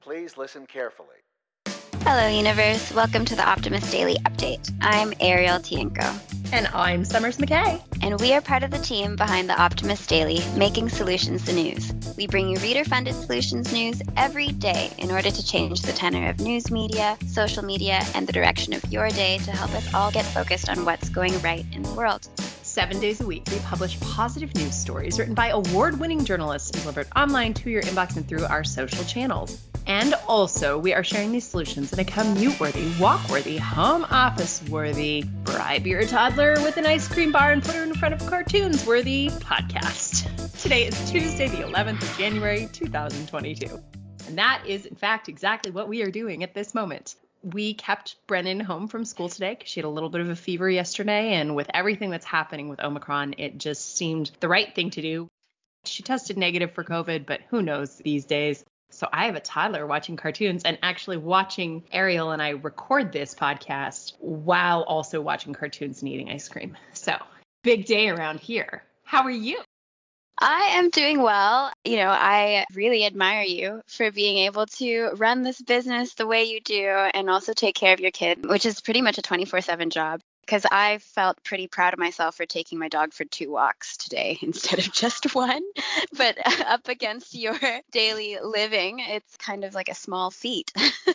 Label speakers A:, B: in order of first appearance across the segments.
A: Please listen carefully.
B: Hello, universe. Welcome to the Optimist Daily Update. I'm Ariel Tienko.
C: And I'm Summers McKay.
B: And we are part of the team behind the Optimist Daily, making solutions the news. We bring you reader-funded solutions news every day in order to change the tenor of news media, social media, and the direction of your day to help us all get focused on what's going right in the world.
C: 7 days a week, we publish positive news stories written by award-winning journalists and delivered online to your inbox and through our social channels. And also, we are sharing these solutions in a commute-worthy, walk-worthy, home office-worthy, bribe your toddler with an ice cream bar and put her in front of cartoons-worthy podcast. Today is Tuesday, the 11th of January, 2022. And that is, in fact, exactly what we are doing at this moment. We kept Brennan home from school today because she had a little bit of a fever yesterday. And with everything that's happening with Omicron, it just seemed the right thing to do. She tested negative for COVID, but who knows these days. So I have a toddler watching cartoons and actually watching Ariel and I record this podcast while also watching cartoons and eating ice cream. So big day around here. How are you?
B: I am doing well. I really admire you for being able to run this business the way you do and also take care of your kid, which is pretty much a 24/7 job. Because I felt pretty proud of myself for taking my dog for 2 walks today instead of just one. But up against your daily living, it's kind of like a small feat.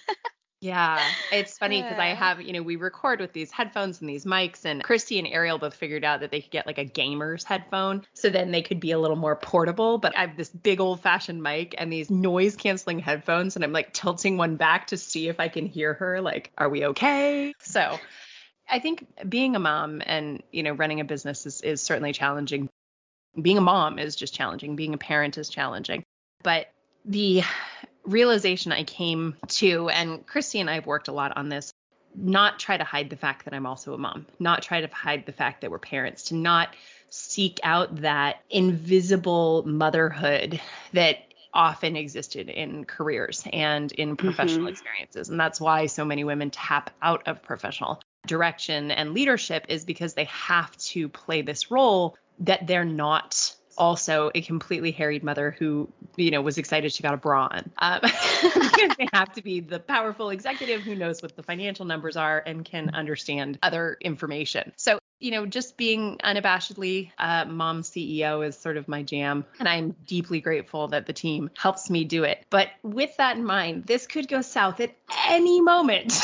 C: Yeah, it's funny because I have, we record with these headphones and these mics, and Christy and Ariel both figured out that they could get like a gamer's headphone. So then they could be a little more portable. But I have this big old fashioned mic and these noise canceling headphones. And I'm like tilting one back to see if I can hear her. Like, are we okay? So I think being a mom and, running a business is certainly challenging. Being a mom is just challenging. Being a parent is challenging. But the realization I came to, and Christy and I have worked a lot on this, not try to hide the fact that I'm also a mom, not try to hide the fact that we're parents, to not seek out that invisible motherhood that often existed in careers and in professional experiences. And that's why so many women tap out of professional direction and leadership, is because they have to play this role that they're not also a completely harried mother who, was excited she got a bra on. Because they have to be the powerful executive who knows what the financial numbers are and can understand other information. So, just being unabashedly mom CEO is sort of my jam. And I'm deeply grateful that the team helps me do it. But with that in mind, this could go south at any moment.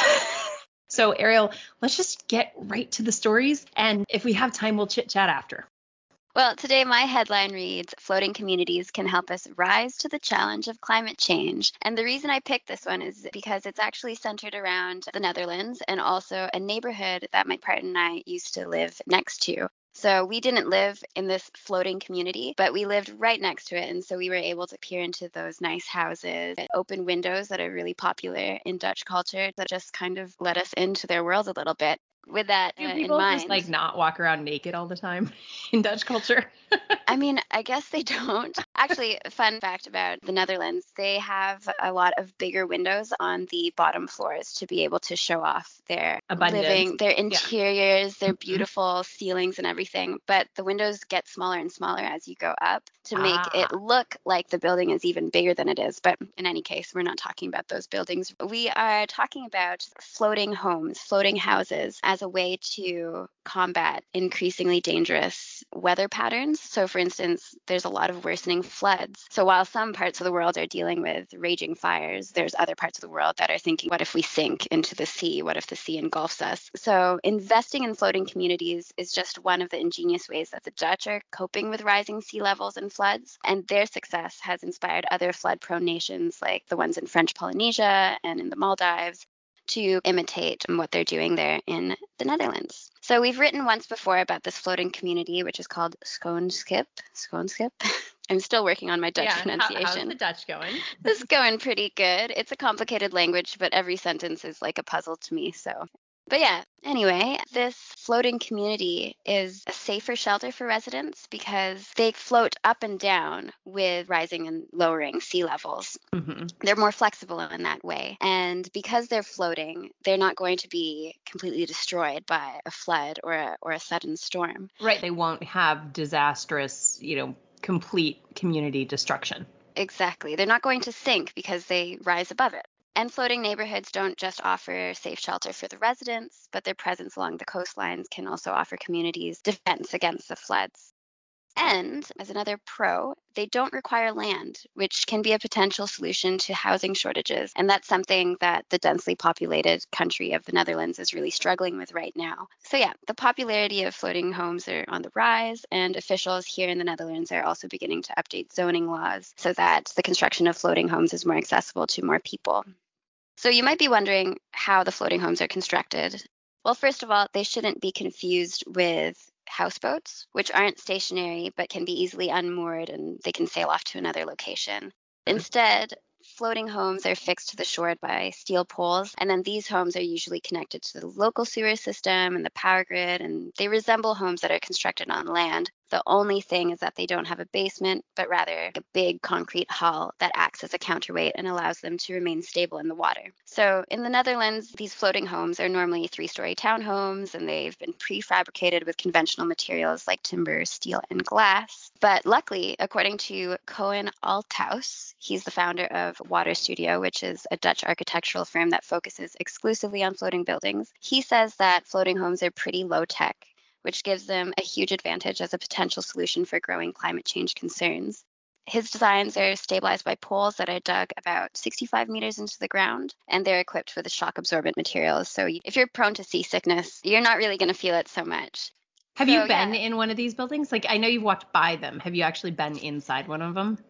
C: So, Ariel, let's just get right to the stories. And if we have time, we'll chit chat after.
B: Well, today my headline reads, Floating Communities Can Help Us Rise to the Challenge of Climate Change. And the reason I picked this one is because it's actually centered around the Netherlands and also a neighborhood that my partner and I used to live next to. So we didn't live in this floating community, but we lived right next to it. And so we were able to peer into those nice houses and open windows that are really popular in Dutch culture that just kind of let us into their world a little bit. With that
C: in mind. Do people just not walk around naked all the time in Dutch culture?
B: I mean, I guess they don't. Actually, fun fact about the Netherlands, they have a lot of bigger windows on the bottom floors to be able to show off their living, their interiors, their beautiful ceilings and everything. But the windows get smaller and smaller as you go up to make it look like the building is even bigger than it is. But in any case, we're not talking about those buildings. We are talking about floating homes, floating houses as a way to combat increasingly dangerous weather patterns. So for instance, there's a lot of worsening floods. So while some parts of the world are dealing with raging fires, there's other parts of the world that are thinking, what if we sink into the sea? What if the sea engulfs us? So investing in floating communities is just one of the ingenious ways that the Dutch are coping with rising sea levels and floods. And their success has inspired other flood-prone nations like the ones in French Polynesia and in the Maldives to imitate what they're doing there in the Netherlands. So we've written once before about this floating community, which is called Schoonskip. Schoonskip. I'm still working on my Dutch pronunciation.
C: How's the Dutch going?
B: It's going pretty good. It's a complicated language, but every sentence is like a puzzle to me. But yeah, anyway, this floating community is a safer shelter for residents because they float up and down with rising and lowering sea levels. Mm-hmm. They're more flexible in that way. And because they're floating, they're not going to be completely destroyed by a flood or a sudden storm.
C: Right. They won't have disastrous, complete community destruction.
B: Exactly. They're not going to sink because they rise above it. And floating neighborhoods don't just offer safe shelter for the residents, but their presence along the coastlines can also offer communities defense against the floods. And as another pro, they don't require land, which can be a potential solution to housing shortages. And that's something that the densely populated country of the Netherlands is really struggling with right now. So, yeah, the popularity of floating homes are on the rise, and officials here in the Netherlands are also beginning to update zoning laws so that the construction of floating homes is more accessible to more people. So, you might be wondering how the floating homes are constructed. Well, first of all, they shouldn't be confused with houseboats, which aren't stationary but can be easily unmoored and they can sail off to another location. Instead, floating homes are fixed to the shore by steel poles, and then these homes are usually connected to the local sewer system and the power grid, and they resemble homes that are constructed on land. The only thing is that they don't have a basement, but rather a big concrete hull that acts as a counterweight and allows them to remain stable in the water. So in the Netherlands, these floating homes are normally 3-story townhomes, and they've been prefabricated with conventional materials like timber, steel, and glass. But luckily, according to Koen Althaus, he's the founder of Water Studio, which is a Dutch architectural firm that focuses exclusively on floating buildings. He says that floating homes are pretty low tech, which gives them a huge advantage as a potential solution for growing climate change concerns. His designs are stabilized by poles that are dug about 65 meters into the ground, and they're equipped with a shock-absorbent materials. So if you're prone to seasickness, you're not really going to feel it so much.
C: Have you been in one of these buildings? Like, I know you've walked by them. Have you actually been inside one of them?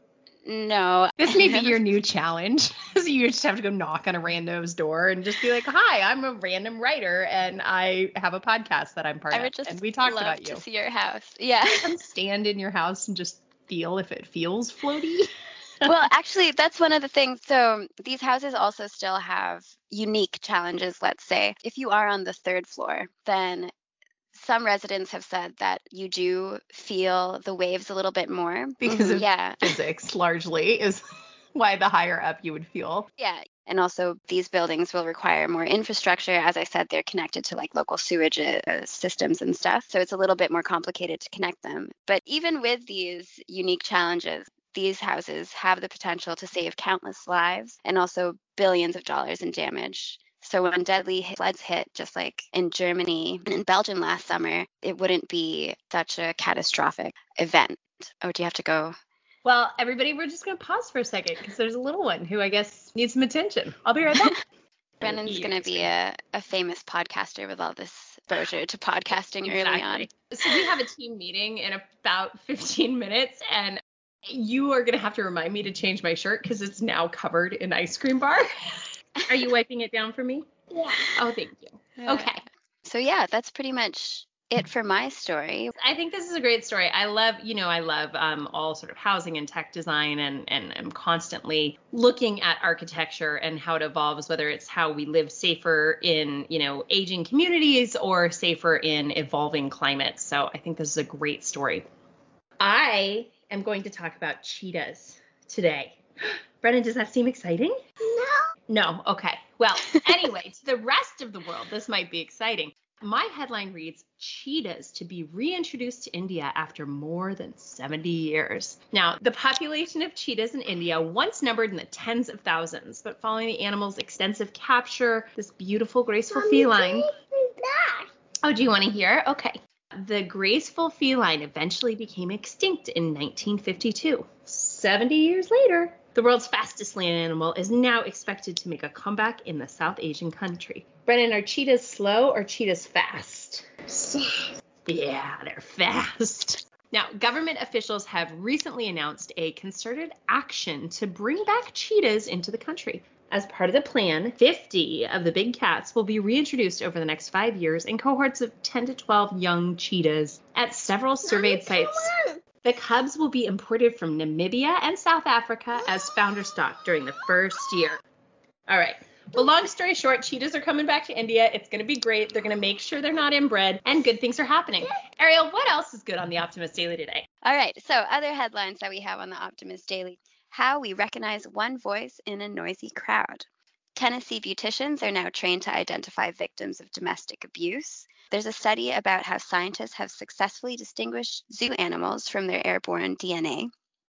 B: No.
C: This may be your new challenge. So you just have to go knock on a random's door and just be like, "Hi, I'm a random writer and I have a podcast that I'm part of." And we talked about you.
B: I would just love to see your house. Yeah.
C: Come stand in your house and just feel if it feels floaty.
B: Well, actually, that's one of the things. So these houses also still have unique challenges, let's say. If you are on the third floor, then some residents have said that you do feel the waves a little bit more.
C: Because of physics, largely, is why the higher up you would feel.
B: Yeah. And also, these buildings will require more infrastructure. As I said, they're connected to like local sewage systems and stuff. So it's a little bit more complicated to connect them. But even with these unique challenges, these houses have the potential to save countless lives and also billions of dollars in damage. So when deadly floods hit, just like in Germany and in Belgium last summer, it wouldn't be such a catastrophic event. Oh, do you have to go?
C: Well, everybody, we're just going to pause for a second because there's a little one who I guess needs some attention. I'll be right back.
B: Brennan's going to be a famous podcaster with all this exposure to podcasting early on.
C: So we have a team meeting in about 15 minutes, and you are going to have to remind me to change my shirt because it's now covered in ice cream bar. Are you wiping it down for me?
A: Yeah.
C: Oh, thank you. Okay.
B: So yeah, that's pretty much it for my story.
C: I think this is a great story. I love all sort of housing and tech design and I'm constantly looking at architecture and how it evolves, whether it's how we live safer in, aging communities or safer in evolving climates. So I think this is a great story. I am going to talk about cheetahs today. Brennan, does that seem exciting? No. Okay. Well, anyway, to the rest of the world, this might be exciting. My headline reads, cheetahs to be reintroduced to India after more than 70 years. Now, the population of cheetahs in India once numbered in the tens of thousands, but following the animal's extensive capture, this beautiful, graceful feline. Oh, do you want to hear? Okay. The graceful feline eventually became extinct in 1952. 70 years later, the world's fastest land animal is now expected to make a comeback in the South Asian country. Brennan, are cheetahs slow or cheetahs fast? Yeah, they're fast. Now, government officials have recently announced a concerted action to bring back cheetahs into the country. As part of the plan, 50 of the big cats will be reintroduced over the next 5 years in cohorts of 10 to 12 young cheetahs at several surveyed sites. The cubs will be imported from Namibia and South Africa as founder stock during the first year. All right. Well, long story short, cheetahs are coming back to India. It's going to be great. They're going to make sure they're not inbred, and good things are happening. Ariel, what else is good on the Optimist Daily today?
B: All right. So other headlines that we have on the Optimist Daily. How we recognize one voice in a noisy crowd. Tennessee beauticians are now trained to identify victims of domestic abuse. There's a study about how scientists have successfully distinguished zoo animals from their airborne DNA.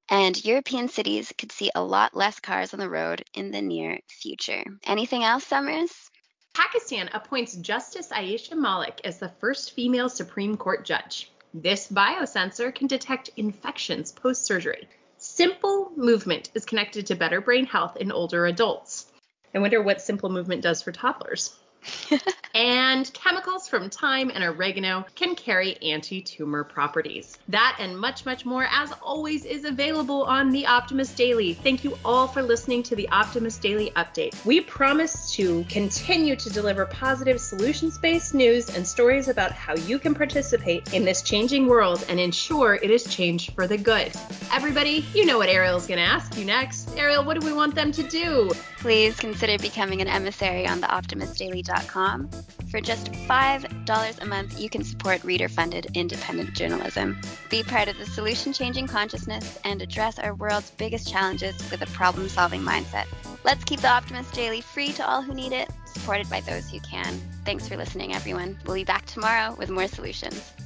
B: And European cities could see a lot less cars on the road in the near future. Anything else, Summers?
C: Pakistan appoints Justice Aisha Malik as the first female Supreme Court judge. This biosensor can detect infections post-surgery. Simple movement is connected to better brain health in older adults. I wonder what simple movement does for toddlers. And chemicals from thyme and oregano can carry anti-tumor properties. That and much, much more, as always, is available on The Optimist Daily. Thank you all for listening to The Optimist Daily Update. We promise to continue to deliver positive solutions-based news and stories about how you can participate in this changing world and ensure it is changed for the good. Everybody, you know what Ariel's going to ask you next. Ariel, what do we want them to do?
B: Please consider becoming an emissary on theoptimistdaily.com. For just $5 a month, you can support reader-funded independent journalism. Be part of the solution-changing consciousness and address our world's biggest challenges with a problem-solving mindset. Let's keep The Optimist Daily free to all who need it, supported by those who can. Thanks for listening, everyone. We'll be back tomorrow with more solutions.